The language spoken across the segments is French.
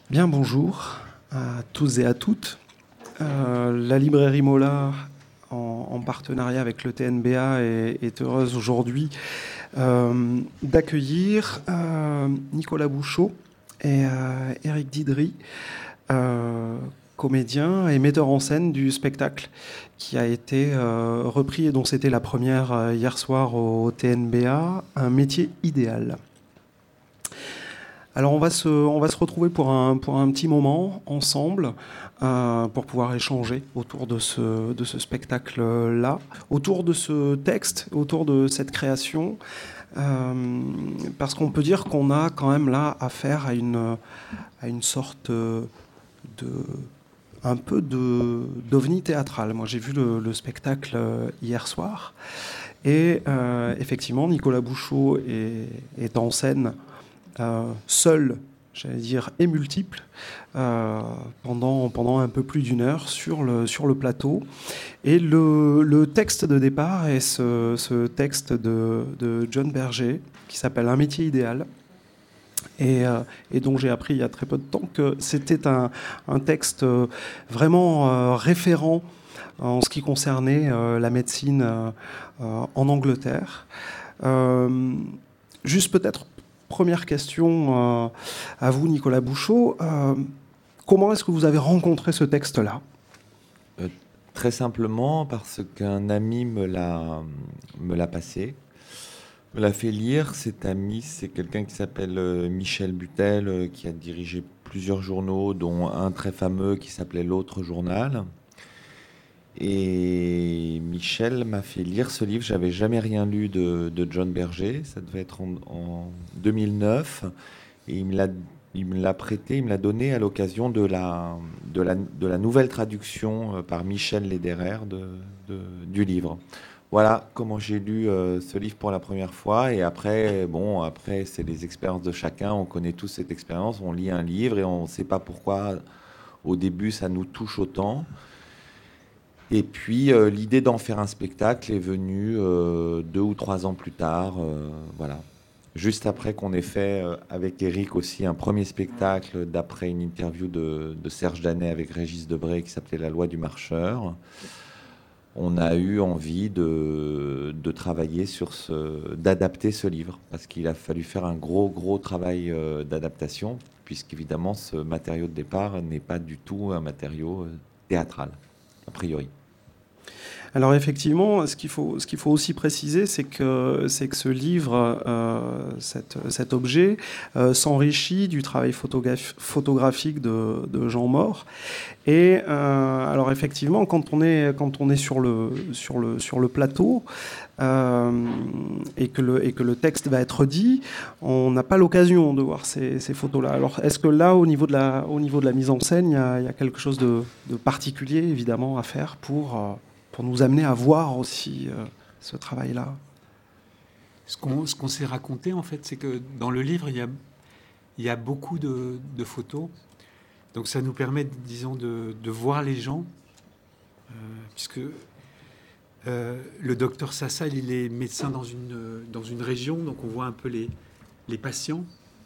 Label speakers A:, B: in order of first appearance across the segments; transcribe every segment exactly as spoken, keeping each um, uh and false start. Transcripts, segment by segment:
A: Bien, bonjour à tous et à toutes. Euh, la librairie Mola, en, en partenariat avec le T N B A, est, est heureuse aujourd'hui euh, d'accueillir euh, Nicolas Bouchot et euh, Éric Didry, euh, comédiens et metteurs en scène du spectacle qui a été euh, repris et dont c'était la première euh, hier soir au T N B A, Un métier idéal. Alors on va se, on va se retrouver pour un, pour un petit moment ensemble euh, pour pouvoir échanger autour de ce, de ce spectacle-là, autour de ce texte, autour de cette création, euh, parce qu'on peut dire qu'on a quand même là affaire à une, à une sorte de... un peu de, d'ovni théâtral. Moi j'ai vu le, le spectacle hier soir et euh, effectivement Nicolas Bouchot est, est en scène Euh, seul, j'allais dire, et multiple, euh, pendant, pendant un peu plus d'une heure sur le, sur le plateau. Et le, le texte de départ est ce, ce texte de, de John Berger, qui s'appelle Un métier idéal, et, euh, et dont j'ai appris il y a très peu de temps que c'était un, un texte vraiment euh, référent en ce qui concernait euh, la médecine euh, en Angleterre. Euh, juste peut-être Première question euh, à vous, Nicolas Bouchot. Euh, comment est-ce que vous avez rencontré ce texte-là ?
B: euh, Très simplement parce qu'un ami me l'a, me l'a passé, me l'a fait lire. Cet ami, c'est quelqu'un qui s'appelle euh, Michel Butel, euh, qui a dirigé plusieurs journaux, dont un très fameux qui s'appelait L'Autre Journal. Et Michel m'a fait lire ce livre. J'avais jamais rien lu de, de John Berger. Ça devait être en, en deux mille neuf. Et il me l'a, il me l'a prêté, il me l'a donné à l'occasion de la, de la, de la nouvelle traduction par Michel Lederer de, de, du livre. Voilà comment j'ai lu euh, ce livre pour la première fois. Et après, bon, après, c'est les expériences de chacun. On connaît tous cette expérience. On lit un livre et on ne sait pas pourquoi, au début, ça nous touche autant. Et puis, euh, l'idée d'en faire un spectacle est venue euh, deux ou trois ans plus tard, euh, voilà. Juste après qu'on ait fait, euh, avec Éric aussi, un premier spectacle d'après une interview de, de Serge Danet avec Régis Debray qui s'appelait La Loi du Marcheur. On a eu envie de, de travailler sur ce, d'adapter ce livre, parce qu'il a fallu faire un gros, gros travail euh, d'adaptation, puisqu'évidemment, ce matériau de départ n'est pas du tout un matériau euh, théâtral, a priori.
A: Alors effectivement, ce qu'il faut, ce qu'il faut aussi préciser, c'est que, c'est que ce livre, euh, cet, cet objet, euh, s'enrichit du travail photograph- photographique de, de Jean Maure. Et euh, alors effectivement, quand on est, quand on est sur, le, sur, le, sur le plateau euh, et, que le, et que le texte va être dit, on n'a pas l'occasion de voir ces, ces photos-là. Alors est-ce que là, au niveau de la, au niveau de la mise en scène, il y a, il y a quelque chose de, de particulier, évidemment, à faire pour... Euh, pour nous amener à voir aussi euh, ce travail-là.
C: Ce qu'on, ce qu'on s'est raconté, en fait, c'est que dans le livre, il y a, il y a beaucoup de, de photos. Donc ça nous permet, disons, de, de voir les gens, euh, puisque euh, le docteur Sassal, il est médecin dans une, dans une région, donc on voit un peu les, les patients.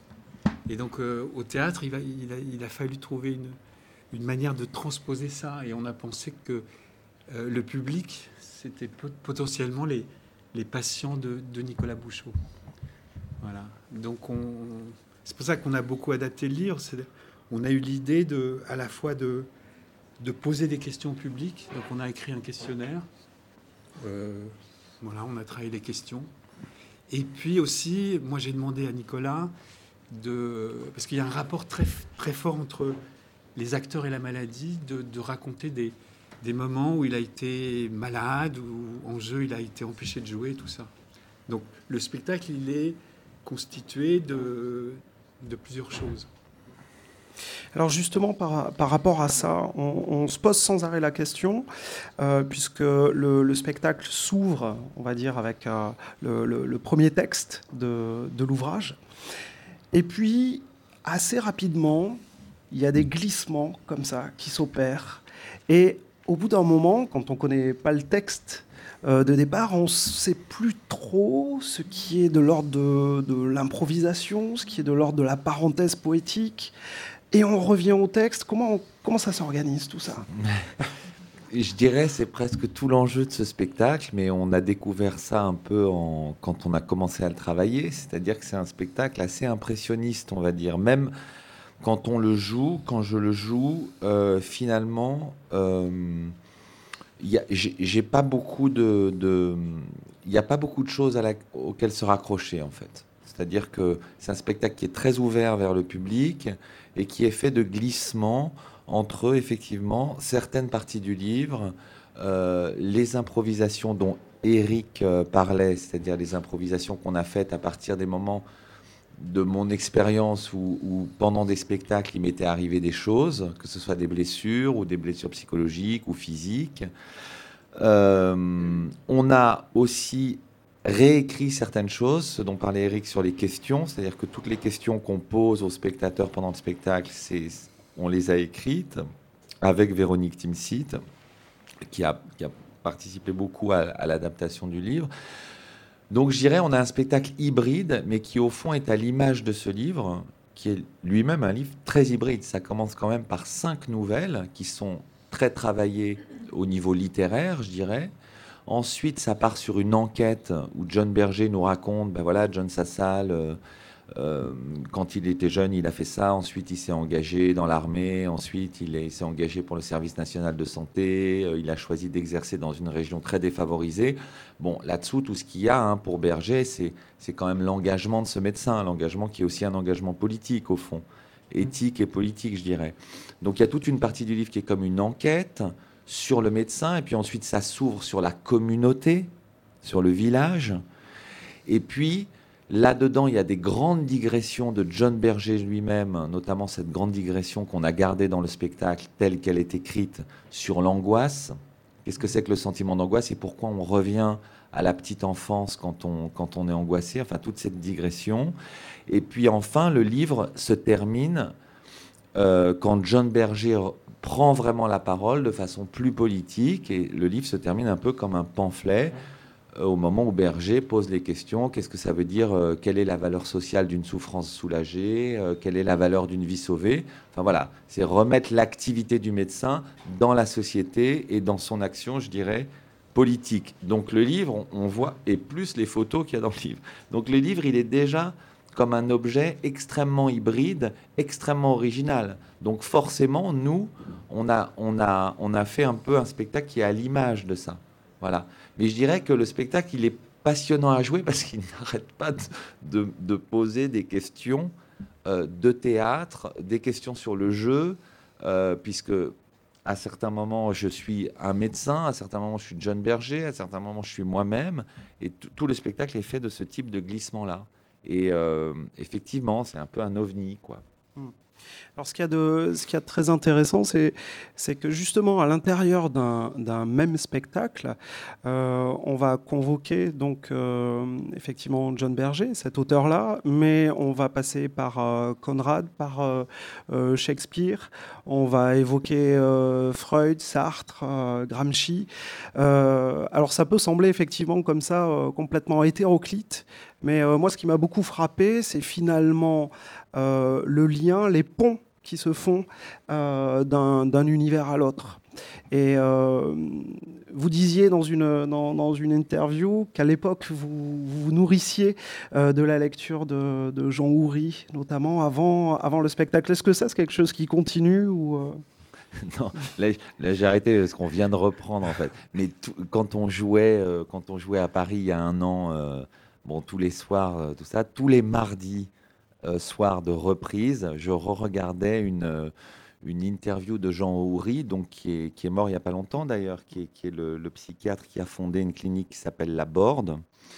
C: Et donc euh, au théâtre, il, va, il, a, il a fallu trouver une, une manière de transposer ça. Et on a pensé que Euh, le public, c'était potentiellement les, les patients de, de Nicolas Bouchot. Voilà. Donc, on, c'est pour ça qu'on a beaucoup adapté le livre. C'est, on a eu l'idée de, à la fois de, de poser des questions au public. Donc, on a écrit un questionnaire. Euh, voilà, on a travaillé les questions. Et puis aussi, moi, j'ai demandé à Nicolas de, parce qu'il y a un rapport très, très fort entre les acteurs et la maladie, de, de raconter des des moments où il a été malade, où en jeu il a été empêché de jouer, tout ça. Donc le spectacle, il est constitué de, de plusieurs choses.
A: Alors justement, par, par rapport à ça, on, on se pose sans arrêt la question, euh, puisque le, le spectacle s'ouvre, on va dire, avec euh, le, le, le premier texte de, de l'ouvrage. Et puis, assez rapidement, il y a des glissements comme ça qui s'opèrent. Et au bout d'un moment, quand on ne connaît pas le texte euh, de départ, on ne sait plus trop ce qui est de l'ordre de, de l'improvisation, ce qui est de l'ordre de la parenthèse poétique. et on revient au texte. Comment, comment ça s'organise tout ça?
B: Je dirais c'est presque tout l'enjeu de ce spectacle, mais on a découvert ça un peu en, quand on a commencé à le travailler, c'est-à-dire que c'est un spectacle assez impressionniste, on va dire. Même quand on le joue, quand je le joue, euh, finalement, euh, y a, j'ai, j'ai pas beaucoup de, de, il n'y a pas beaucoup de choses à la, auxquelles se raccrocher en fait. C'est-à-dire que c'est un spectacle qui est très ouvert vers le public et qui est fait de glissements entre effectivement certaines parties du livre, euh, les improvisations dont Éric euh, parlait, c'est-à-dire les improvisations qu'on a faites à partir des moments de mon expérience où, où pendant des spectacles il m'était arrivé des choses, que ce soit des blessures ou des blessures psychologiques ou physiques. Euh, on a aussi réécrit certaines choses, ce dont parlait Éric sur les questions, c'est-à-dire que toutes les questions qu'on pose aux spectateurs pendant le spectacle, c'est on les a écrites avec Véronique Timsit, qui a, qui a participé beaucoup à, à l'adaptation du livre. Donc je dirais on a un spectacle hybride, mais qui au fond est à l'image de ce livre, qui est lui-même un livre très hybride. Ça commence quand même par cinq nouvelles qui sont très travaillées au niveau littéraire, je dirais. Ensuite, ça part sur une enquête où John Berger nous raconte, ben voilà, John Sassal... Euh, Euh, quand il était jeune, il a fait ça. Ensuite, il s'est engagé dans l'armée. Ensuite, il, est, il s'est engagé pour le service national de santé. Euh, il a choisi d'exercer dans une région très défavorisée. Bon, là-dessous, tout ce qu'il y a hein, pour Berger, c'est, c'est quand même l'engagement de ce médecin, l'engagement qui est aussi un engagement politique, au fond, éthique et politique, je dirais. Donc, il y a toute une partie du livre qui est comme une enquête sur le médecin. Et puis ensuite, ça s'ouvre sur la communauté, sur le village. Et puis... là-dedans, il y a des grandes digressions de John Berger lui-même, notamment cette grande digression qu'on a gardée dans le spectacle telle qu'elle est écrite sur l'angoisse. Qu'est-ce que c'est que le sentiment d'angoisse et pourquoi on revient à la petite enfance quand on, quand on est angoissé, enfin toute cette digression. Et puis enfin, le livre se termine euh, quand John Berger prend vraiment la parole de façon plus politique et le livre se termine un peu comme un pamphlet au moment où Berger pose les questions, qu'est-ce que ça veut dire, euh, quelle est la valeur sociale d'une souffrance soulagée, euh, quelle est la valeur d'une vie sauvée. Enfin voilà, c'est remettre l'activité du médecin dans la société et dans son action, je dirais, politique. Donc le livre, on, on voit, et plus les photos qu'il y a dans le livre. Donc le livre, il est déjà comme un objet extrêmement hybride, extrêmement original. Donc forcément, nous, on a, on a, on a fait un peu un spectacle qui est à l'image de ça. Voilà. Mais je dirais que le spectacle, il est passionnant à jouer parce qu'il n'arrête pas de, de, de poser des questions euh, de théâtre, des questions sur le jeu, euh, puisque à certains moments, je suis un médecin, à certains moments, je suis John Berger, à certains moments, je suis moi-même. Et t- tout le spectacle est fait de ce type de glissement-là. Et euh, effectivement, c'est un peu un ovni, quoi.
A: Alors, ce qu'il y a de, ce qu'il y a de très intéressant, c'est, c'est que justement, à l'intérieur d'un, d'un même spectacle, euh, on va convoquer donc euh, effectivement John Berger, cet auteur-là, mais on va passer par euh, Conrad, par euh, euh, Shakespeare, on va évoquer euh, Freud, Sartre, euh, Gramsci. Euh, alors, ça peut sembler effectivement comme ça euh, complètement hétéroclite, mais euh, moi, ce qui m'a beaucoup frappé, c'est finalement euh, le lien, les ponts qui se font euh, d'un, d'un univers à l'autre. Et euh, vous disiez dans une, dans, dans une interview qu'à l'époque, vous vous nourrissiez euh, de la lecture de, de Jean Houry, notamment avant, avant le spectacle. Est-ce que ça, c'est quelque chose qui continue ou euh...
B: Non, là, là, j'ai arrêté parce qu'on vient de reprendre, en fait. Mais tout, quand, on jouait, euh, quand on jouait à Paris il y a un an, euh, bon, tous les soirs, euh, tout ça, tous les mardis, Euh, soir de reprise, je re-regardais une, euh, une interview de Jean Houry, donc qui est, qui est mort il n'y a pas longtemps d'ailleurs, qui est, qui est le, le psychiatre qui a fondé une clinique qui s'appelle La Borde.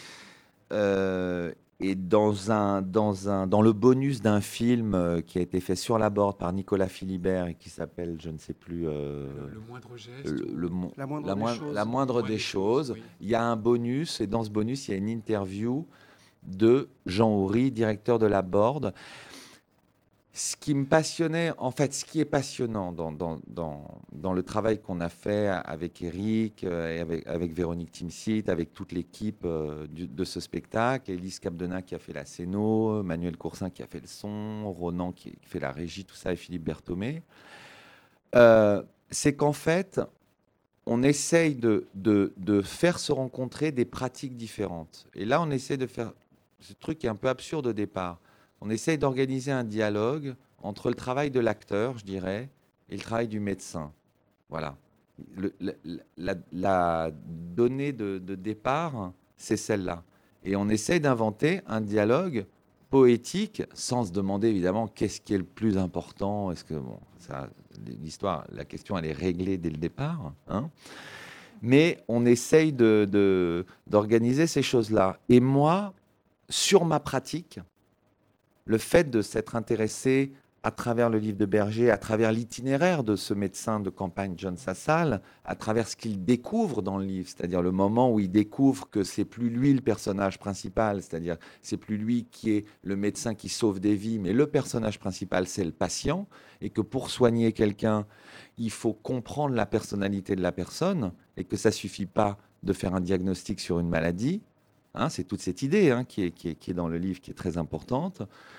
B: Euh, et dans, un, dans, un, dans le bonus d'un film euh, qui a été fait sur La Borde par Nicolas Philibert et qui s'appelle, je ne sais plus... Euh,
C: le, le moindre geste.
B: Le, le,
A: la moindre
B: la
A: des
B: moin-
A: choses.
B: La moindre des, des choses. choses. Oui. Il y a un bonus, et dans ce bonus, il y a une interview de Jean Houry, directeur de La Borde. Ce qui me passionnait, en fait, ce qui est passionnant dans, dans, dans, dans le travail qu'on a fait avec Eric, euh, et avec, avec Véronique Timsit, avec toute l'équipe euh, du, de ce spectacle, Élise Capdena qui a fait la scéno, Manuel Coursin qui a fait le son, Ronan qui, qui fait la régie, tout ça, et Philippe Berthomé, euh, c'est qu'en fait, on essaye de, de, de faire se rencontrer des pratiques différentes. Et là, on essaie de faire ce truc qui est un peu absurde au départ. On essaye d'organiser un dialogue entre le travail de l'acteur, je dirais, et le travail du médecin. Voilà. Le, la, la, la donnée de, de départ, c'est celle-là. Et on essaye d'inventer un dialogue poétique, sans se demander évidemment qu'est-ce qui est le plus important. Est-ce que bon, ça, l'histoire, la question, elle est réglée dès le départ, hein. Mais on essaye de, de, d'organiser ces choses-là. Et moi, sur ma pratique, le fait de s'être intéressé à travers le livre de Berger, à travers l'itinéraire de ce médecin de campagne John Sassal, à travers ce qu'il découvre dans le livre, c'est-à-dire le moment où il découvre que c'est plus lui le personnage principal, c'est-à-dire c'est plus lui qui est le médecin qui sauve des vies, mais le personnage principal, c'est le patient, et que pour soigner quelqu'un, il faut comprendre la personnalité de la personne, et que ça ne suffit pas de faire un diagnostic sur une maladie. Hein, c'est toute cette idée hein, qui, est, qui, est, qui est dans le livre, qui est très importante.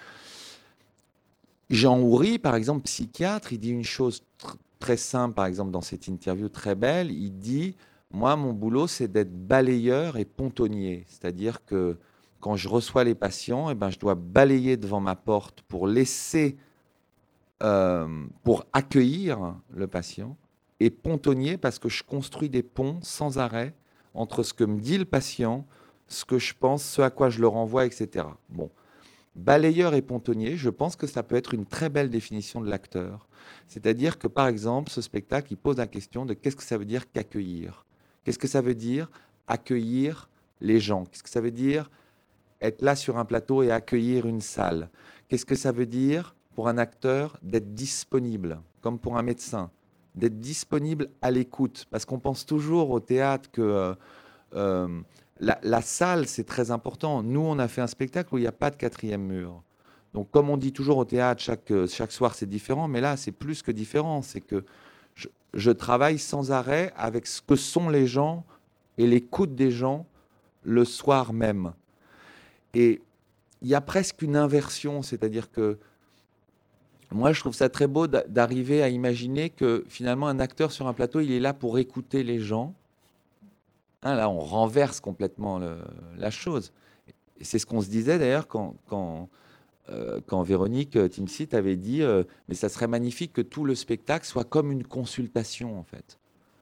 B: Jean Houry, par exemple, psychiatre, il dit une chose tr- très simple, par exemple, dans cette interview très belle. Il dit, moi, mon boulot, c'est d'être balayeur et pontonnier. C'est-à-dire que quand je reçois les patients, eh ben, je dois balayer devant ma porte pour laisser, euh, pour accueillir le patient, et pontonnier parce que je construis des ponts sans arrêt entre ce que me dit le patient, ce que je pense, ce à quoi je le renvoie, et cetera. Bon. Balayeur et pontonnier, je pense que ça peut être une très belle définition de l'acteur. C'est-à-dire que, par exemple, ce spectacle, il pose la question de qu'est-ce que ça veut dire qu'accueillir ? Qu'est-ce que ça veut dire accueillir les gens ? Qu'est-ce que ça veut dire être là sur un plateau et accueillir une salle ? Qu'est-ce que ça veut dire pour un acteur d'être disponible, comme pour un médecin, d'être disponible à l'écoute ? Parce qu'on pense toujours au théâtre que... Euh, euh, La, la salle, c'est très important. Nous, on a fait un spectacle où il n'y a pas de quatrième mur. Donc, comme on dit toujours au théâtre, chaque, chaque soir, c'est différent. Mais là, c'est plus que différent. C'est que je, je travaille sans arrêt avec ce que sont les gens et l'écoute des gens le soir même. Et il y a presque une inversion. C'est-à-dire que moi, je trouve ça très beau d'arriver à imaginer que finalement, un acteur sur un plateau, il est là pour écouter les gens. Hein, là, on renverse complètement le, la chose. Et c'est ce qu'on se disait d'ailleurs quand, quand, euh, quand Véronique Timsit avait dit euh, « mais ça serait magnifique que tout le spectacle soit comme une consultation, en fait ».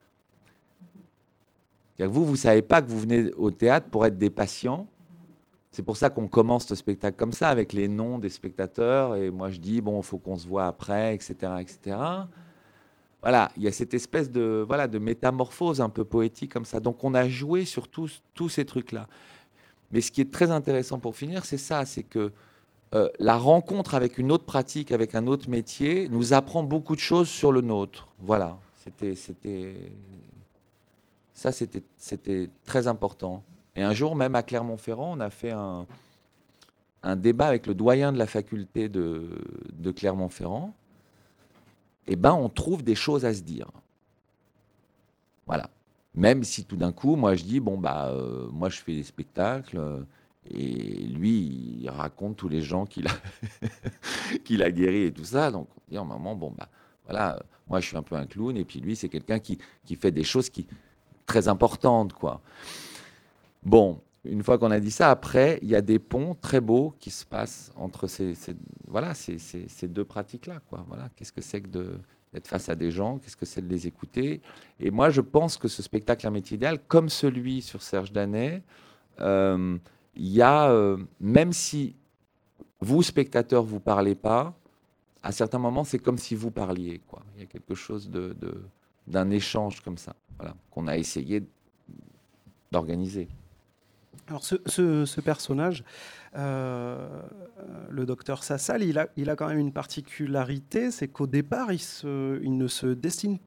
B: Vous, vous ne savez pas que vous venez au théâtre pour être des patients. C'est pour ça qu'on commence ce spectacle comme ça, avec les noms des spectateurs. Et moi, je dis « bon, il faut qu'on se voit après, et cetera et cetera » Voilà, il y a cette espèce de, voilà, de métamorphose un peu poétique comme ça. Donc, on a joué sur tous, tous ces trucs-là. Mais ce qui est très intéressant pour finir, c'est ça, c'est que euh, la rencontre avec une autre pratique, avec un autre métier, nous apprend beaucoup de choses sur le nôtre. Voilà, c'était, c'était, ça, c'était, c'était très important. Et un jour, même à Clermont-Ferrand, on a fait un, un débat avec le doyen de la faculté de, de Clermont-Ferrand. Eh ben, on trouve des choses à se dire. Voilà. Même si tout d'un coup, moi, je dis, bon, bah, euh, moi, je fais des spectacles, euh, et lui, il raconte tous les gens qu'il a, qu'il a guéris et tout ça. Donc, on dit, en moment, bon, bah, voilà, euh, moi, je suis un peu un clown, et puis lui, c'est quelqu'un qui, qui fait des choses qui, très importantes, quoi. Bon, une fois qu'on a dit ça, après, il y a des ponts très beaux qui se passent entre ces, ces voilà, ces, ces, ces deux pratiques-là, quoi. Voilà, qu'est-ce que c'est que de, d'être face à des gens, qu'est-ce que c'est de les écouter. Et moi, je pense que ce spectacle Un métier idéal, comme celui sur Serge Danet, euh, il y a, euh, même si vous, spectateurs, vous parlez pas, à certains moments, c'est comme si vous parliez, quoi. Il y a quelque chose de, de, d'un échange comme ça, voilà, qu'on a essayé d'organiser.
A: Alors ce, ce, ce personnage, euh, le docteur Sassal, il a, il a quand même une particularité, c'est qu'au départ, il, se, il ne se destine pas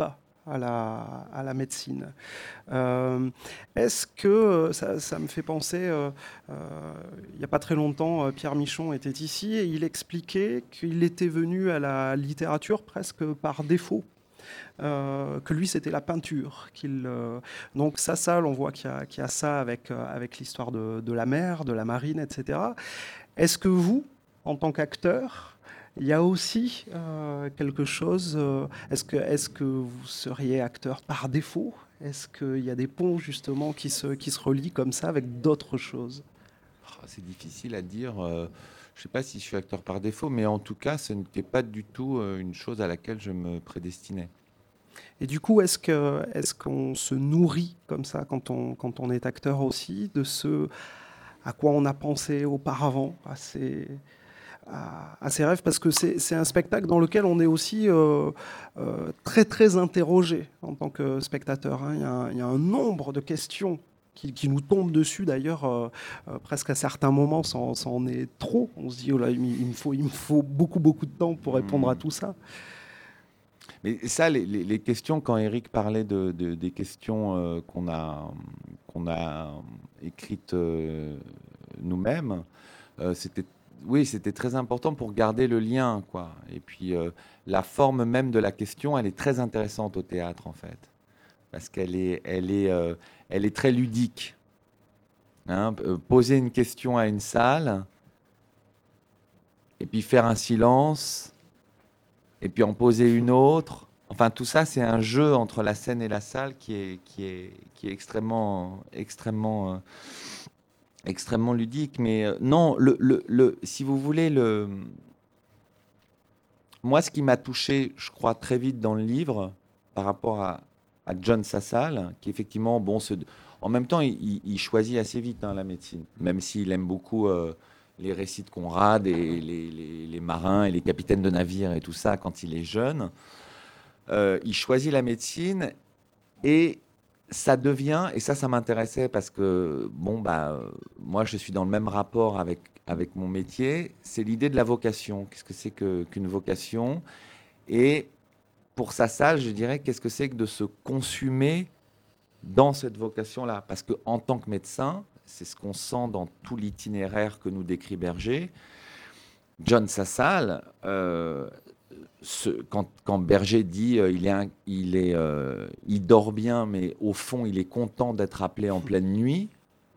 A: à la, à la médecine. Euh, est-ce que, ça, ça me fait penser, euh, euh, il n'y a pas très longtemps, Pierre Michon était ici et il expliquait qu'il était venu à la littérature presque par défaut. Euh, que lui c'était la peinture qu'il, euh, donc Sassal, on voit qu'il y a, qu'il y a ça avec, euh, avec l'histoire de, de la mer, de la marine, et cetera. Est-ce que vous, en tant qu'acteur, il y a aussi euh, quelque chose, euh, est-ce que, est-ce que vous seriez acteur par défaut? Est-ce qu'il y a des ponts justement qui se, qui se relient comme ça avec d'autres choses?
B: C'est difficile à dire. euh, Je ne sais pas si je suis acteur par défaut, mais en tout cas, ce n'était pas du tout euh, une chose à laquelle je me prédestinais.
A: Et du coup, est-ce que, est-ce qu'on se nourrit comme ça quand on, quand on est acteur aussi de ce à quoi on a pensé auparavant, à ces, à, à ces rêves? Parce que c'est, c'est un spectacle dans lequel on est aussi euh, euh, très très interrogé en tant que spectateur. Hein. Il y a un, il y a un nombre de questions qui, qui nous tombent dessus d'ailleurs euh, euh, presque à certains moments, sans, sans en est trop. On se dit, oh là, il, il, me faut, il me faut beaucoup beaucoup de temps pour répondre à tout ça.
B: Mais ça, les, les, les questions, quand Eric parlait de, de, des questions euh, qu'on a, qu'on a écrites euh, nous-mêmes, euh, c'était, oui, c'était très important pour garder le lien, quoi. Et puis, euh, la forme même de la question, elle est très intéressante au théâtre, en fait, parce qu'elle est, elle est, euh, elle est très ludique. Hein, poser une question à une salle, et puis faire un silence, et puis en poser une autre. Enfin, tout ça, c'est un jeu entre la scène et la salle qui est, qui est, qui est extrêmement, extrêmement, euh, extrêmement ludique. Mais euh, non, le, le, le, si vous voulez, le... moi, ce qui m'a touché, je crois, très vite dans le livre, par rapport à, à John Sassal, qui effectivement, bon, se... en même temps, il, il choisit assez vite hein, la médecine, même s'il aime beaucoup... Euh, les récits de Conrad et les, les, les marins et les capitaines de navires et tout ça quand il est jeune. Euh, il choisit la médecine et ça devient, et ça, ça m'intéressait parce que, bon, bah, moi, je suis dans le même rapport avec, avec mon métier, c'est l'idée de la vocation. Qu'est-ce que c'est que, qu'une vocation? Et pour Sassal, je dirais, qu'est-ce que c'est que de se consumer dans cette vocation-là? Parce qu'en tant que médecin, c'est ce qu'on sent dans tout l'itinéraire que nous décrit Berger. John Sassal, euh, ce, quand, quand Berger dit euh, il, est un, il, est, euh, il dort bien, mais au fond, il est content d'être appelé en pleine nuit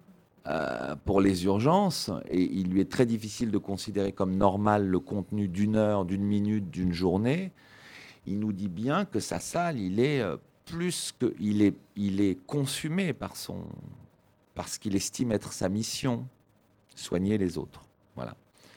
B: euh, pour les urgences, et il lui est très difficile de considérer comme normal le contenu d'une heure, d'une minute, d'une journée. Il nous dit bien que Sassal, il est euh, plus que, il est, il est consumé par son parce qu'il estime être sa mission, soigner les autres. Voilà.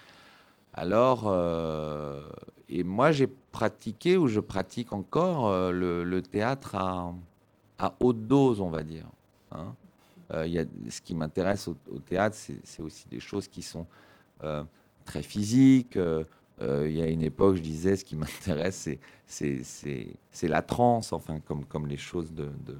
B: Alors, euh, et moi j'ai pratiqué, ou je pratique encore, euh, le, le théâtre à, à haute dose, on va dire. Hein. Euh, y a, ce qui m'intéresse au, au théâtre, c'est, c'est aussi des choses qui sont euh, très physiques. Euh, euh, y a une époque, je disais, ce qui m'intéresse, c'est, c'est, c'est, c'est la transe, enfin, comme, comme les choses de... de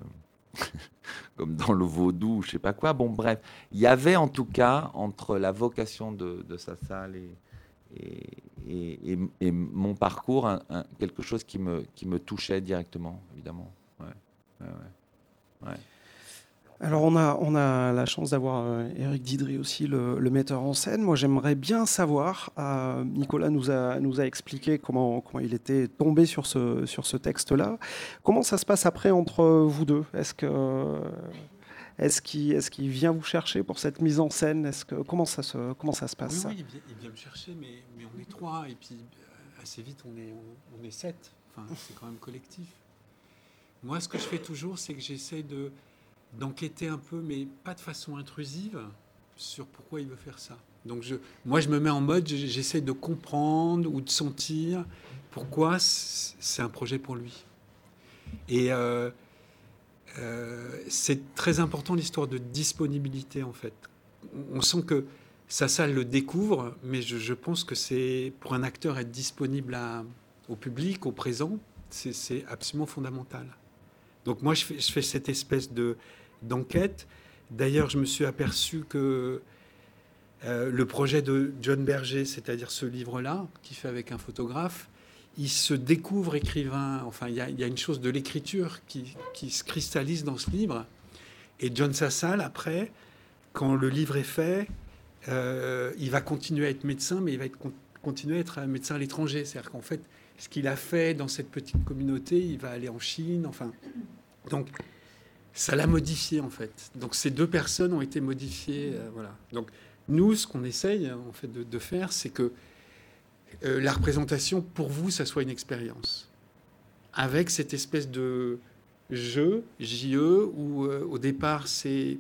B: comme dans le vaudou, je sais pas quoi. Bon, bref, il y avait en tout cas entre la vocation de, de Sassal et, et, et, et, et mon parcours un, un, quelque chose qui me, qui me touchait directement, évidemment. Ouais, ouais, ouais. Ouais.
A: Alors on a, on a la chance d'avoir euh, Éric Didry aussi, le, le metteur en scène. Moi j'aimerais bien savoir, euh, Nicolas nous a, nous a expliqué comment, comment il était tombé sur ce, sur ce texte-là. Comment ça se passe après entre vous deux? Est-ce que, est-ce qu'il, est-ce qu'il vient vous chercher pour cette mise en scène? Est-ce que, comment, ça se, comment ça se passe?
C: Oui,
A: ça
C: oui il, vient, il vient me chercher, mais, mais on est trois, et puis assez vite on est, on, on est sept. Enfin, c'est quand même collectif. Moi ce que je fais toujours, c'est que j'essaie de... d'enquêter un peu, mais pas de façon intrusive, sur pourquoi il veut faire ça. Donc je, moi, je me mets en mode, j'essaie de comprendre ou de sentir pourquoi c'est un projet pour lui. Et euh, euh, c'est très important l'histoire de disponibilité, en fait. On sent que Sassal le découvre, mais je, je pense que c'est, pour un acteur, être disponible à, au public, au présent, c'est, c'est absolument fondamental. Donc moi, je fais, je fais cette espèce de, d'enquête. D'ailleurs, je me suis aperçu que euh, le projet de John Berger, c'est-à-dire ce livre-là, qu'il fait avec un photographe, il se découvre écrivain. Enfin, il y a, il y a une chose de l'écriture qui, qui se cristallise dans ce livre. Et John Sassal, après, quand le livre est fait, euh, il va continuer à être médecin, mais il va être, continuer à être un médecin à l'étranger. C'est-à-dire qu'en fait, ce qu'il a fait dans cette petite communauté, il va aller en Chine. Enfin, donc, ça l'a modifié, en fait. Donc, ces deux personnes ont été modifiées. Euh, voilà. Donc, nous, ce qu'on essaye, en fait, de, de faire, c'est que euh, la représentation, pour vous, ça soit une expérience. Avec cette espèce de jeu, J E, où euh, au départ, c'est,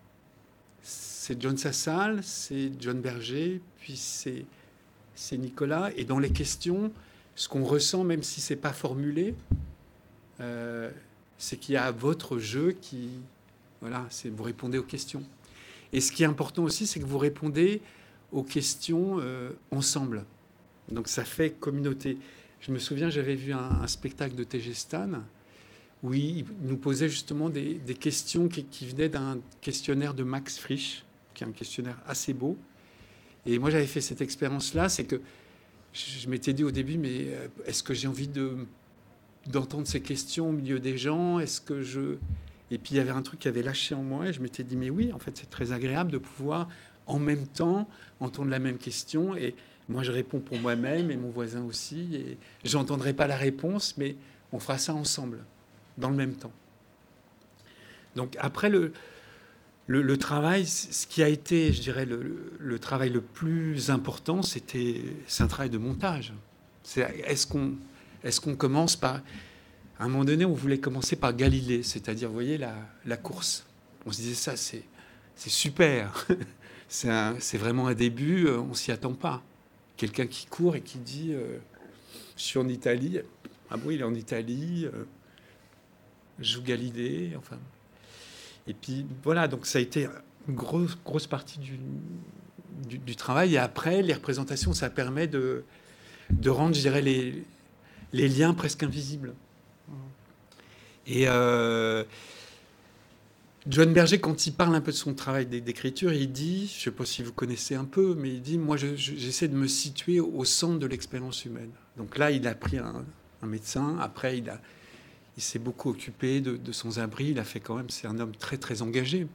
C: c'est John Sassal, c'est John Berger, puis c'est, c'est Nicolas. Et dans les questions, ce qu'on ressent, même si ce n'est pas formulé, euh, c'est qu'il y a votre jeu qui... Voilà, c'est, vous répondez aux questions. Et ce qui est important aussi, c'est que vous répondez aux questions euh, ensemble. Donc ça fait communauté. Je me souviens, j'avais vu un, un spectacle de T G Stan où il nous posait justement des, des questions qui, qui venaient d'un questionnaire de Max Frisch, qui est un questionnaire assez beau. Et moi, j'avais fait cette expérience-là, c'est que je, je m'étais dit au début, mais est-ce que j'ai envie de, d'entendre ces questions au milieu des gens ? Est-ce que je... Et puis, il y avait un truc qui avait lâché en moi, et je m'étais dit, mais oui, en fait, c'est très agréable de pouvoir, en même temps, entendre la même question. Et moi, je réponds pour moi-même, et mon voisin aussi. Et je n'entendrai pas la réponse, mais on fera ça ensemble, dans le même temps. Donc, après, le, le, le travail, ce qui a été, je dirais, le, le, le travail le plus important, c'était, c'est un travail de montage. C'est, est-ce qu'on, est-ce qu'on commence par... À un moment donné, on voulait commencer par Galilée, c'est-à-dire, vous voyez, la, la course. On se disait, ça, c'est, c'est super. c'est, un, c'est vraiment un début, on ne s'y attend pas. Quelqu'un qui court et qui dit, euh, je suis en Italie. Ah bon, il est en Italie, euh, je joue Galilée, enfin... Et puis, voilà, donc ça a été une grosse, grosse partie du, du, du travail. Et après, les représentations, ça permet de, de rendre, je dirais, les, les liens presque invisibles. Et euh, John Berger, quand il parle un peu de son travail d'écriture, il dit, je ne sais pas si vous connaissez un peu, mais il dit, moi, je, je, j'essaie de me situer au centre de l'expérience humaine. Donc là, il a pris un, un médecin. Après, il, a, il s'est beaucoup occupé de, de sans-abri. Il a fait quand même, c'est un homme très, très engagé.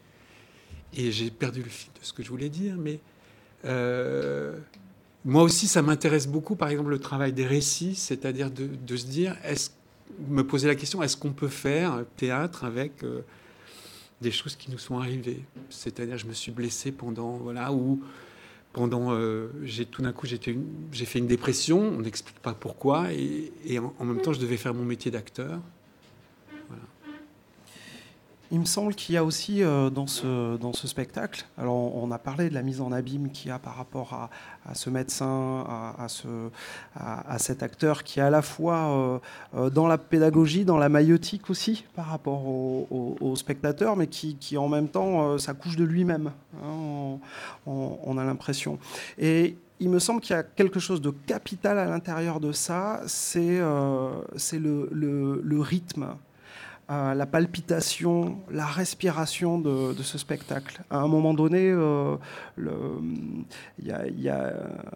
C: Et j'ai perdu le fil de ce que je voulais dire, mais euh, moi aussi, ça m'intéresse beaucoup, par exemple, le travail des récits, c'est-à-dire de, de se dire, est-ce me poser la question, est-ce qu'on peut faire théâtre avec euh, des choses qui nous sont arrivées ? C'est-à-dire, je me suis blessé pendant, voilà, ou pendant, euh, j'ai tout d'un coup, j'ai, une, j'ai fait une dépression, on n'explique pas pourquoi, et, et en, en même temps, je devais faire mon métier d'acteur. Voilà.
A: Il me semble qu'il y a aussi euh, dans, ce, dans ce spectacle, alors on a parlé de la mise en abîme qu'il y a par rapport à, à ce médecin, à, à, ce, à, à cet acteur qui est à la fois euh, dans la pédagogie, dans la maïeutique aussi par rapport au, au, au spectateur, mais qui, qui en même temps euh, s'accouche de lui-même, hein, on, on, on a l'impression. Et il me semble qu'il y a quelque chose de capital à l'intérieur de ça, c'est, euh, c'est le, le, le rythme. Euh, la palpitation, la respiration de, de ce spectacle. À un moment donné, euh, il y a, y a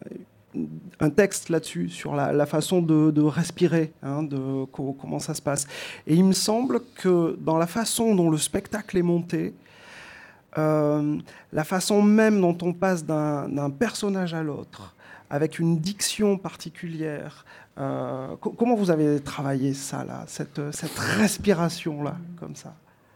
A: un texte là-dessus, sur la, la façon de, de respirer, hein, de co- comment ça se passe. Et il me semble que dans la façon dont le spectacle est monté, euh, la façon même dont on passe d'un, d'un personnage à l'autre, avec une diction particulière, Euh, comment vous avez travaillé ça, là, cette, cette respiration-là, comme ça ?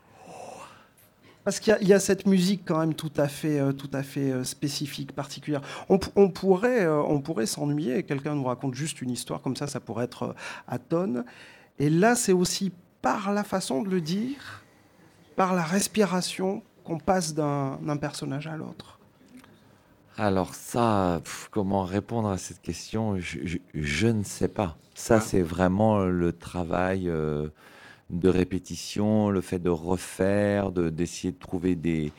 A: Parce qu'il y a, il y a cette musique quand même tout à fait, euh, tout à fait euh, spécifique, particulière. On, on, pourrait, euh, on pourrait s'ennuyer, quelqu'un nous raconte juste une histoire comme ça, ça pourrait être euh, à tonnes. Et là, c'est aussi par la façon de le dire, par la respiration, qu'on passe d'un, d'un personnage à l'autre.
B: Alors ça, pff, comment répondre à cette question, je, je, je ne sais pas. Ça, ah. c'est vraiment le travail euh, de répétition, le fait de refaire, de, d'essayer de trouver des,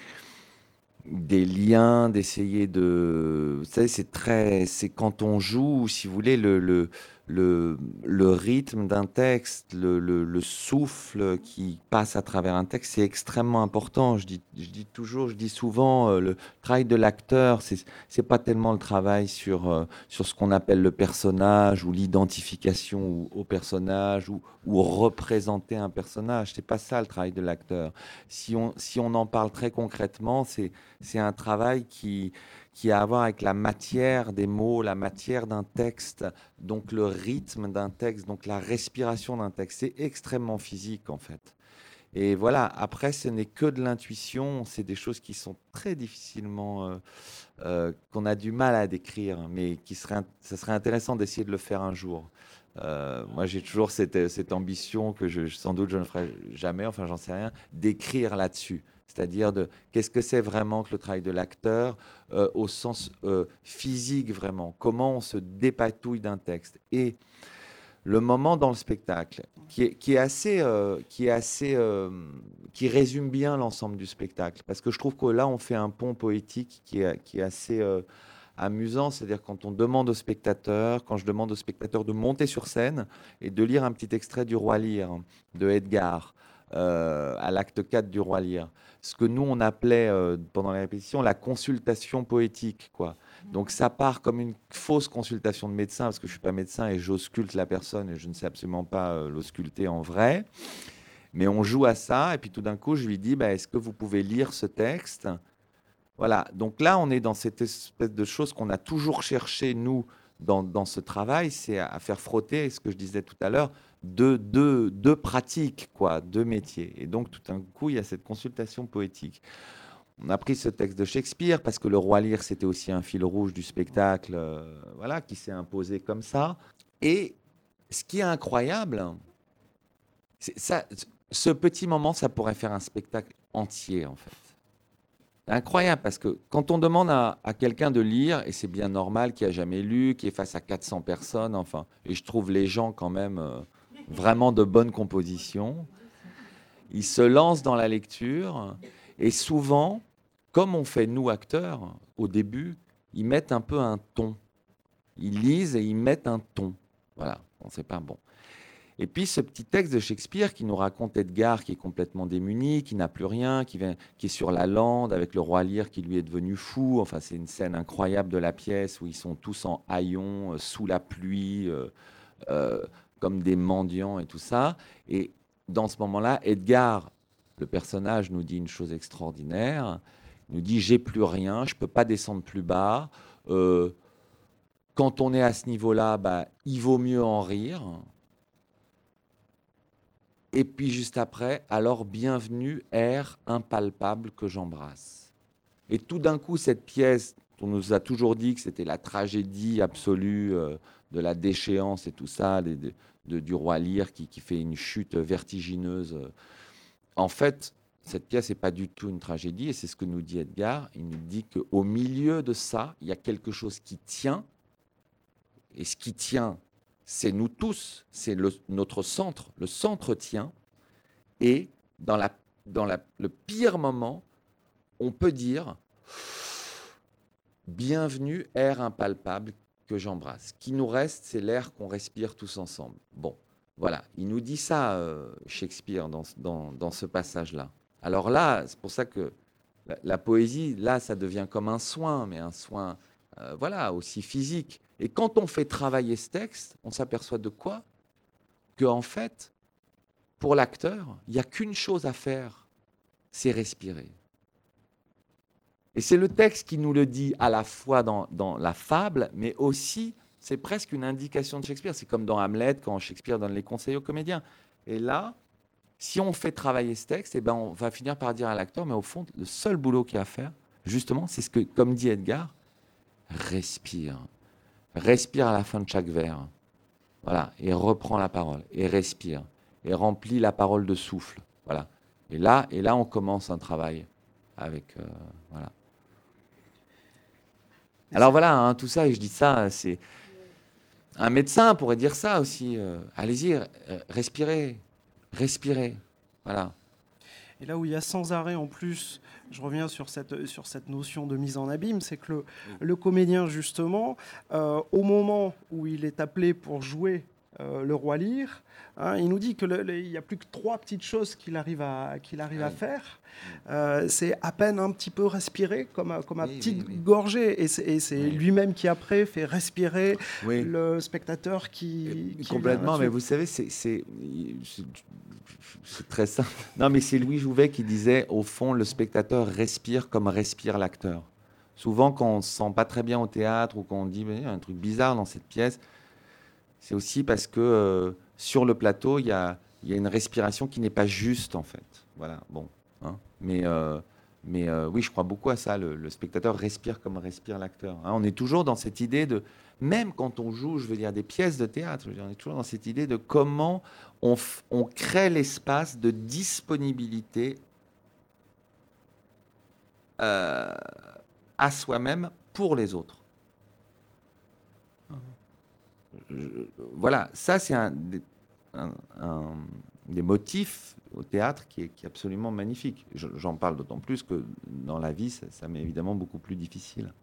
B: des liens, d'essayer de... Vous savez, c'est très... C'est quand on joue, si vous voulez, le, le, le, le rythme d'un texte, le, le, le souffle qui passe à travers un texte, c'est extrêmement important. Je dis, je dis toujours, je dis souvent, euh, le travail de l'acteur, c'est, c'est pas tellement le travail sur, euh, sur ce qu'on appelle le personnage ou l'identification au, au personnage ou, ou représenter un personnage. C'est pas ça le travail de l'acteur. Si on, si on en parle très concrètement, c'est, c'est un travail qui qui a à voir avec la matière des mots, la matière d'un texte, donc le rythme d'un texte, donc la respiration d'un texte. C'est extrêmement physique, en fait. Et voilà, après, ce n'est que de l'intuition, c'est des choses qui sont très difficilement, euh, euh, qu'on a du mal à décrire, mais qui serait, ça serait intéressant d'essayer de le faire un jour. Euh, moi, j'ai toujours cette, cette ambition que je, sans doute je ne ferai jamais, enfin, j'en sais rien, d'écrire là-dessus. C'est-à-dire de qu'est-ce que c'est vraiment que le travail de l'acteur euh, au sens euh, physique vraiment, comment on se dépatouille d'un texte. Et le moment dans le spectacle, qui est, qui est assez, euh, qui est assez, euh, qui résume bien l'ensemble du spectacle, parce que je trouve que là on fait un pont poétique qui est, qui est assez euh, amusant, c'est-à-dire quand on demande au spectateur, quand je demande au spectateur de monter sur scène et de lire un petit extrait du Roi Lear de Edgar. Euh, à l'acte quatre du Roi Lear, ce que nous on appelait euh, pendant les répétitions la consultation poétique, quoi. Donc ça part comme une fausse consultation de médecin, parce que je suis pas médecin et j'ausculte la personne et je ne sais absolument pas euh, l'ausculter en vrai, mais on joue à ça et puis tout d'un coup je lui dis bah, est-ce que vous pouvez lire ce texte? Voilà, donc là on est dans cette espèce de chose qu'on a toujours cherché nous dans, dans ce travail, c'est à, à faire frotter ce que je disais tout à l'heure, deux, deux, deux pratiques, quoi, deux métiers. Et donc, tout d'un coup, il y a cette consultation poétique. On a pris ce texte de Shakespeare parce que le Roi Lear, c'était aussi un fil rouge du spectacle, euh, voilà, qui s'est imposé comme ça. Et ce qui est incroyable, c'est ça, ce petit moment, ça pourrait faire un spectacle entier, en fait. C'est incroyable parce que quand on demande à, à quelqu'un de lire, et c'est bien normal, qui a jamais lu, qui est face à quatre cents personnes, enfin, et je trouve les gens quand même... Euh, vraiment de bonne composition. Ils se lancent dans la lecture et souvent, comme on fait nous acteurs au début, ils mettent un peu un ton. Ils lisent et ils mettent un ton. Voilà, on ne sait pas bon. Et puis ce petit texte de Shakespeare qui nous raconte Edgar qui est complètement démuni, qui n'a plus rien, qui, vient, qui est sur la lande avec le Roi Lear qui lui est devenu fou. Enfin, c'est une scène incroyable de la pièce où ils sont tous en haillons, euh, sous la pluie, euh, euh, comme des mendiants et tout ça. Et dans ce moment-là, Edgar, le personnage, nous dit une chose extraordinaire. Il nous dit « j'ai plus rien, je ne peux pas descendre plus bas. Euh, quand on est à ce niveau-là, bah, il vaut mieux en rire. » Et puis juste après, « alors bienvenue, air impalpable que j'embrasse. » Et tout d'un coup, cette pièce, on nous a toujours dit que c'était la tragédie absolue euh, de la déchéance et tout ça, des, des, de, du Roi Lear qui, qui fait une chute vertigineuse. En fait, cette pièce n'est pas du tout une tragédie, et c'est ce que nous dit Edgar. Il nous dit qu'au milieu de ça, il y a quelque chose qui tient, et ce qui tient, c'est nous tous, c'est le, notre centre, le centre tient, et dans, la, dans la, le pire moment, on peut dire « bienvenue, air impalpable que j'embrasse ». Ce qui nous reste, c'est l'air qu'on respire tous ensemble. Bon, voilà, il nous dit ça, euh, Shakespeare, dans, dans, dans ce passage-là. Alors là, c'est pour ça que la, la poésie, là, ça devient comme un soin, mais un soin, euh, voilà, aussi physique. Et quand on fait travailler ce texte, on s'aperçoit de quoi? Qu'en fait, pour l'acteur, il n'y a qu'une chose à faire, c'est respirer. Et c'est le texte qui nous le dit à la fois dans, dans la fable, mais aussi, c'est presque une indication de Shakespeare. C'est comme dans Hamlet, quand Shakespeare donne les conseils aux comédiens. Et là, si on fait travailler ce texte, eh ben on va finir par dire à l'acteur, mais au fond, le seul boulot qu'il y a à faire, justement, c'est ce que, comme dit Edgar, respire. Respire à la fin de chaque vers. Voilà, et reprend la parole, et respire, et remplit la parole de souffle. Voilà. Et là, et là on commence un travail avec... Euh, voilà. Alors voilà, hein, tout ça, et je dis ça, c'est... Un médecin pourrait dire ça aussi. Euh, allez-y, euh, respirez, respirez. Voilà.
A: Et là où il y a sans arrêt, en plus, je reviens sur cette, sur cette notion de mise en abîme, c'est que le, oui. le comédien, justement, euh, au moment où il est appelé pour jouer euh, le roi Lear, hein, il nous dit qu'il n'y a plus que trois petites choses qu'il arrive à, qu'il arrive oui. à faire. Euh, c'est à peine un petit peu respirer, comme, comme à oui, petite oui, oui. gorgée. Et c'est, et c'est oui. lui-même qui, après, fait respirer oui. le spectateur qui... qui
B: Complètement, mais vous savez, c'est, c'est, c'est, c'est très simple. Non, mais c'est Louis Jouvet qui disait, au fond, le spectateur respire comme respire l'acteur. Souvent, quand on ne se sent pas très bien au théâtre ou qu'on dit, mais il y a un truc bizarre dans cette pièce, c'est aussi parce que euh, sur le plateau, il y a, y a une respiration qui n'est pas juste, en fait. Voilà, bon. Hein. Mais, euh, mais euh, oui, je crois beaucoup à ça. Le, le spectateur respire comme respire l'acteur. Hein. On est toujours dans cette idée de... Même quand on joue, je veux dire, des pièces de théâtre, je veux dire, on est toujours dans cette idée de comment on, f- on crée l'espace de disponibilité euh, à soi-même pour les autres. Je, voilà, ça c'est un des, un, un des motifs au théâtre qui est, qui est absolument magnifique. Je, j'en parle d'autant plus que dans la vie, ça, ça m'est évidemment beaucoup plus difficile.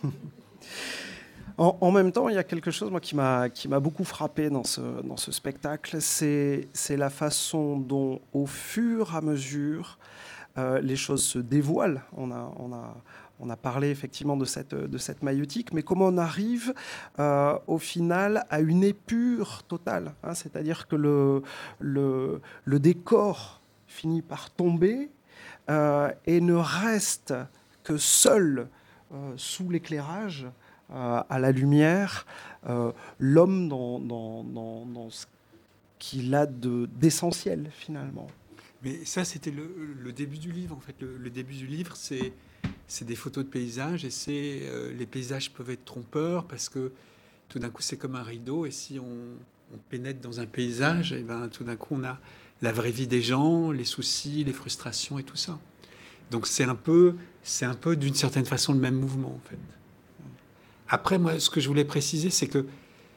A: En, en même temps, il y a quelque chose moi, qui, m'a, qui m'a beaucoup frappé dans ce, dans ce spectacle, c'est, c'est la façon dont, au fur et à mesure, euh, les choses se dévoilent. On a, on a, on a parlé effectivement de cette, de cette maïeutique, mais comment on arrive euh, au final à une épure totale, hein, c'est-à-dire que le, le, le décor finit par tomber euh, et ne reste que seul euh, sous l'éclairage, Euh, à la lumière, euh, l'homme dans, dans, dans, dans ce qu'il a de, d'essentiel, finalement.
C: Mais ça, c'était le, le début du livre, en fait. Le, le début du livre, c'est, c'est des photos de paysages, et c'est, euh, les paysages peuvent être trompeurs, parce que tout d'un coup, c'est comme un rideau, et si on, on pénètre dans un paysage, et ben, tout d'un coup, on a la vraie vie des gens, les soucis, les frustrations, et tout ça. Donc, c'est un peu, c'est un peu, d'une certaine façon, le même mouvement, en fait. Après, moi, ce que je voulais préciser, c'est que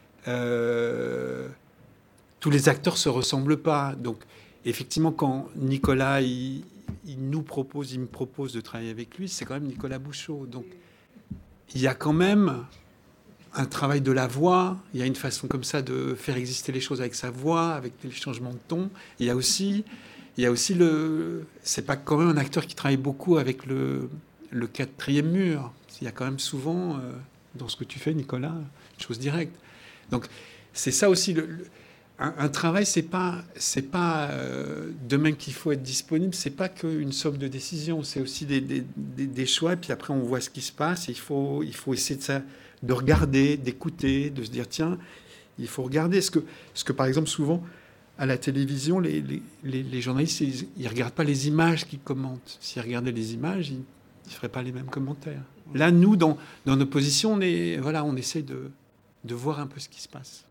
C: euh, tous les acteurs ne se ressemblent pas. Donc, effectivement, quand Nicolas, il, il nous propose, il me propose de travailler avec lui, c'est quand même Nicolas Bouchot. Donc, il y a quand même un travail de la voix. Il y a une façon comme ça de faire exister les choses avec sa voix, avec les changements de ton. Il y a aussi, il y a aussi le... C'est pas quand même un acteur qui travaille beaucoup avec le, le quatrième mur. Il y a quand même souvent... Euh, dans ce que tu fais, Nicolas, une chose directe. Donc, c'est ça aussi. Le, le, un, un travail, c'est pas, c'est pas euh, de même qu'il faut être disponible. C'est pas qu'une somme de décisions. C'est aussi des, des, des, des choix. Et puis après, on voit ce qui se passe. Et il faut, il faut essayer de, ça, de regarder, d'écouter, de se dire tiens, il faut regarder. Ce que, ce que par exemple, souvent à la télévision, les, les, les, les journalistes, ils, ils regardent pas les images qu'ils commentent. S'ils regardaient les images, ils ne feraient pas les mêmes commentaires. Là, nous, dans, dans nos positions, on, est, voilà, on essaie de, de voir un peu ce qui se passe.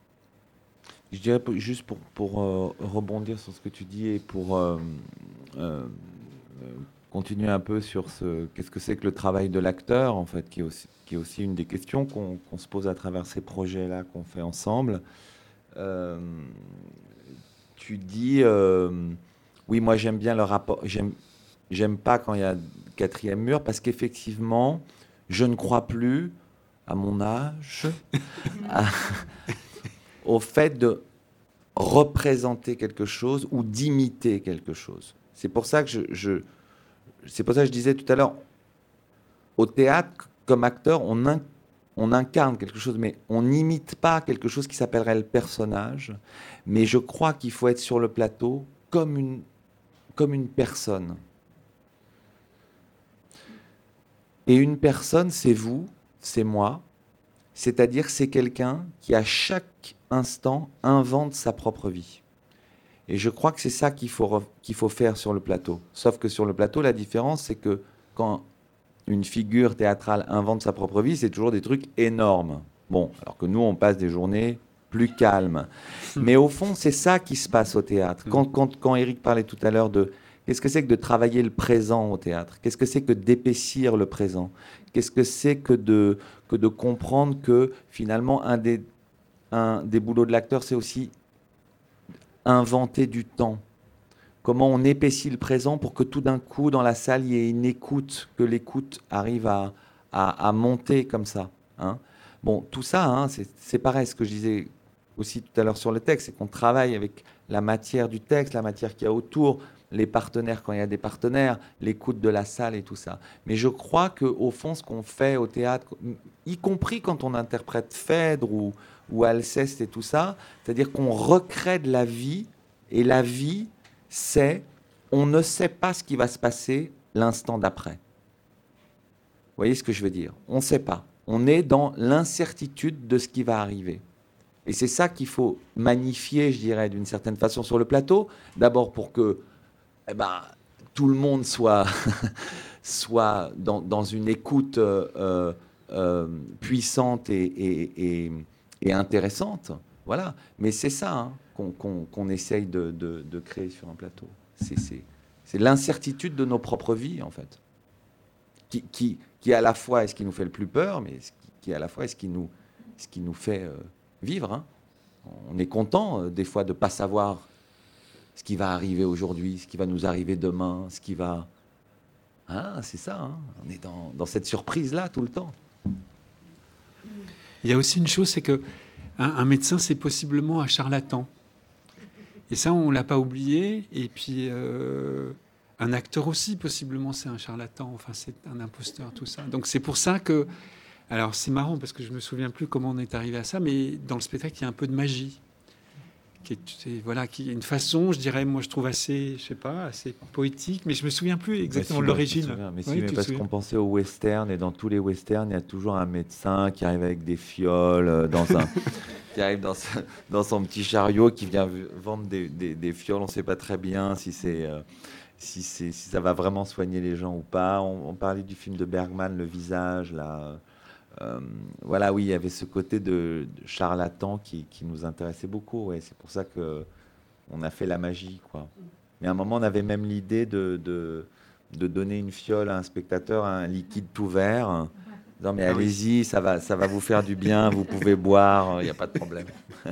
B: Je dirais juste pour, pour euh, rebondir sur ce que tu dis et pour euh, euh, continuer un peu sur ce qu'est-ce que c'est que le travail de l'acteur, en fait, qui est aussi, qui est aussi une des questions qu'on, qu'on se pose à travers ces projets-là qu'on fait ensemble. Euh, tu dis, euh, oui, moi j'aime bien le rapport, j'aime, j'aime pas quand il y a quatrième mur, parce qu'effectivement, je ne crois plus, à mon âge, à, au fait de représenter quelque chose ou d'imiter quelque chose. C'est pour ça que je, je, c'est pour ça que je disais tout à l'heure, au théâtre, comme acteur, on, in, on incarne quelque chose, mais on n'imite pas quelque chose qui s'appellerait le personnage. Mais je crois qu'il faut être sur le plateau comme une, comme une personne. Et une personne, c'est vous, c'est moi, c'est-à-dire c'est quelqu'un qui, à chaque instant, invente sa propre vie. Et je crois que c'est ça qu'il faut, qu'il faut faire sur le plateau. Sauf que sur le plateau, la différence, c'est que quand une figure théâtrale invente sa propre vie, c'est toujours des trucs énormes. Bon, alors que nous, on passe des journées plus calmes. Mais au fond, c'est ça qui se passe au théâtre. Quand, quand, quand Éric parlait tout à l'heure de... Qu'est-ce que c'est que de travailler le présent au théâtre ? Qu'est-ce que c'est que d'épaissir le présent ? Qu'est-ce que c'est que de, que de comprendre que finalement, un des, un des boulots de l'acteur, c'est aussi inventer du temps. comment on épaissit le présent pour que tout d'un coup, dans la salle, il y ait une écoute, que l'écoute arrive à, à, à monter comme ça. Hein. Bon, tout ça, hein, c'est, c'est pareil, ce que je disais aussi tout à l'heure sur le texte, c'est qu'on travaille avec la matière du texte, la matière qu'il y a autour, les partenaires quand il y a des partenaires, l'écoute de la salle et tout ça. Mais je crois qu'au fond, ce qu'on fait au théâtre, y compris quand on interprète Phèdre ou, ou Alceste et tout ça, c'est-à-dire qu'on recrée de la vie, et la vie, c'est, on ne sait pas ce qui va se passer l'instant d'après. Vous voyez ce que je veux dire? On ne sait pas. On est dans l'incertitude de ce qui va arriver. Et c'est ça qu'il faut magnifier, je dirais, d'une certaine façon sur le plateau. D'abord pour que eh ben, tout le monde soit, soit dans, dans une écoute euh, euh, puissante et, et, et, et intéressante. Voilà. Mais c'est ça hein, qu'on, qu'on, qu'on essaye de, de, de créer sur un plateau. C'est, c'est, c'est l'incertitude de nos propres vies, en fait. Qui, qui, qui à la fois est ce qui nous fait le plus peur, mais qui, qui à la fois est ce qui nous, ce qui nous fait euh, vivre. Hein. On est content, euh, des fois, de ne pas savoir ce qui va arriver aujourd'hui, ce qui va nous arriver demain, ce qui va... Ah, c'est ça, hein. On est dans, dans cette surprise-là tout le temps.
C: Il y a aussi une chose, c'est qu'un un médecin, c'est possiblement un charlatan. Et ça, on ne l'a pas oublié. Et puis, euh, un acteur aussi, possiblement, c'est un charlatan. Enfin, c'est un imposteur, tout ça. Donc, c'est pour ça que... Alors, c'est marrant, parce que je ne me souviens plus comment on est arrivé à ça, mais dans le spectacle, il y a un peu de magie. Qui est, voilà, qui est une façon, je dirais, moi je trouve assez, je sais pas, assez poétique, mais je me souviens plus exactement
B: si,
C: de l'origine.
B: Mais si,
C: oui,
B: mais parce qu'on pensait au western, et dans tous les westerns, il y a toujours un médecin qui arrive avec des fioles, dans un, qui arrive dans, ce, dans son petit chariot, qui vient vendre des, des, des fioles. On ne sait pas très bien si c'est, euh, si c'est, si ça va vraiment soigner les gens ou pas. On, on parlait du film de Bergman, Le Visage, là. Euh, voilà, oui, il y avait ce côté de, de charlatan qui, qui nous intéressait beaucoup. Ouais. C'est pour ça que on a fait la magie, quoi. Mais à un moment, on avait même l'idée de, de, de donner une fiole à un spectateur, un liquide tout vert. Non, mais allez-y, ça va, ça va vous faire du bien. Vous pouvez boire, il n'y a pas de problème.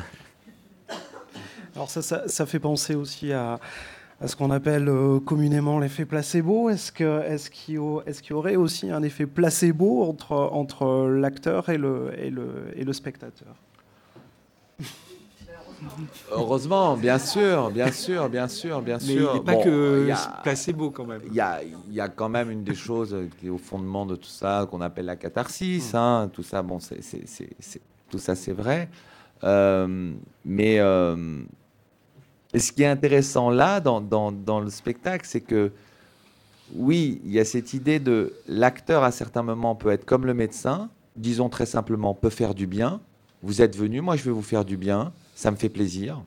A: Alors ça, ça, ça fait penser aussi à à ce qu'on appelle euh, communément l'effet placebo. Est-ce, que, est-ce, qu'il y a, est-ce qu'il y aurait aussi un effet placebo entre, entre l'acteur et le, et, le, et le spectateur?
B: Heureusement, bien sûr, bien sûr, bien sûr, bien
C: Mais
B: sûr.
C: il n'est pas
B: bon,
C: que
B: y a,
C: placebo quand même.
B: Il y a, y a quand même une des choses qui est au fondement de tout ça, qu'on appelle la catharsis. Mmh. Hein, tout ça, bon, c'est, c'est, c'est, c'est, tout ça, c'est vrai. Euh, mais... Euh, Et ce qui est intéressant là, dans, dans, dans le spectacle, c'est que, oui, il y a cette idée de l'acteur, à certains moments, peut être comme le médecin, disons très simplement, peut faire du bien. Vous êtes venu, moi je vais vous faire du bien, ça me fait plaisir.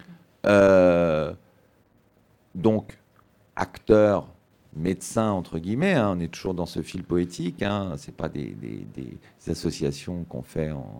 B: Euh, donc, acteur, médecin, entre guillemets, hein, on est toujours dans ce fil poétique, hein, ce n'est pas des, des, des associations qu'on fait en...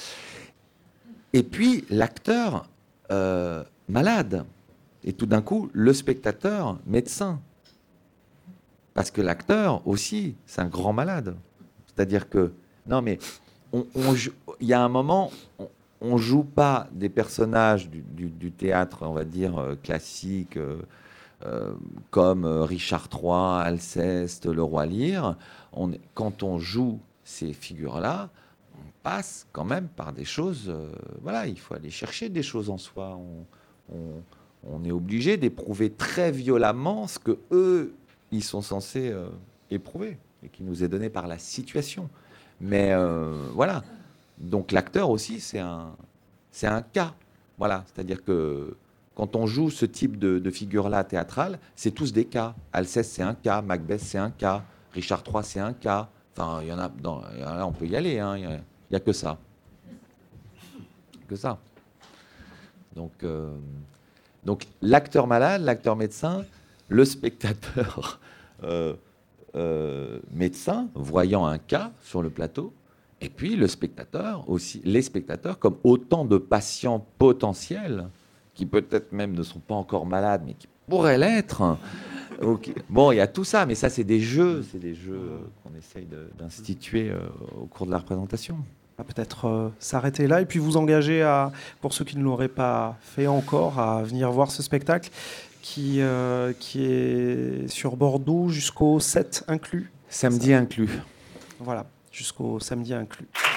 B: Et puis, l'acteur... Euh, malade, et tout d'un coup, le spectateur, médecin. Parce que l'acteur aussi, c'est un grand malade. C'est-à-dire que, non mais, on, on, il y a un moment, on ne joue pas des personnages du, du, du théâtre, on va dire, euh, classique, euh, euh, comme euh, Richard trois, Alceste, Le Roi Lear. On, quand on joue ces figures-là, on passe quand même par des choses, euh, voilà, il faut aller chercher des choses en soi. On, On, on est obligé d'éprouver très violemment ce que eux ils sont censés euh, éprouver et qui nous est donné par la situation. Mais euh, voilà. Donc l'acteur aussi, c'est un, c'est un cas. Voilà. C'est-à-dire que quand on joue ce type de, de figure-là théâtrale, c'est tous des cas. Alceste, c'est un cas. Macbeth, c'est un cas. Richard trois, c'est un cas. Enfin, il y en a. Dans, là, on peut y aller. Hein. Il n'y a, a que ça. Que ça. Donc, euh, donc l'acteur malade, l'acteur médecin, le spectateur euh, euh, médecin, voyant un cas sur le plateau, et puis le spectateur aussi, les spectateurs comme autant de patients potentiels qui peut-être même ne sont pas encore malades, mais qui pourraient l'être. Okay. Bon, il y a tout ça, mais ça c'est des jeux, c'est des jeux qu'on essaye de, d'instituer euh, au cours de la représentation.
A: va peut-être euh, s'arrêter là et puis vous engager, à, pour ceux qui ne l'auraient pas fait encore, à venir voir ce spectacle qui, euh, qui est sur Bordeaux jusqu'au sept inclus.
B: Samedi inclus.
A: Voilà, jusqu'au samedi inclus.